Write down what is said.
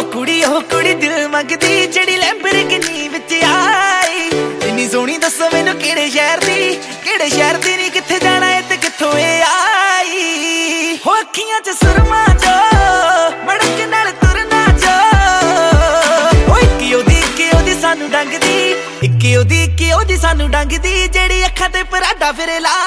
ਉਹ ਕੁੜੀ ਦਿਲ ਮੰਗਦੀ ਜਿਹੜੀ ਲੈਂਬਰਗਿਨੀ ਵਿੱਚ ਆਈ। ਇੰਨੀ ਸੋਹਣੀ ਦੱਸੋ ਮੈਨੂੰ ਕਿਹੜੇ ਸ਼ਹਿਰ ਦੀ ਨੀ ਕਿੱਥੇ ਜਾਣਾ ਏ ਤੇ ਕਿੱਥੋਂ ਏ ਆਈ। ਹੋ ਅੱਖੀਆਂ 'ਚ ਸੁਰਮਾ ਜੋ ਮੜਕ ਨਾਲ ਤੁਰਨਾ ਜੋ। ਓ ਇੱਕ ਉਹਦੀ ਸਾਨੂੰ ਡੰਗਦੀ, ਇੱਕ ਉਹਦੀ ਸਾਨੂੰ ਡੰਗਦੀ ਜਿਹੜੀ ਅੱਖਾਂ ਤੇ ਪਰਾਡਾ ਫਿਰੇ ਲਾ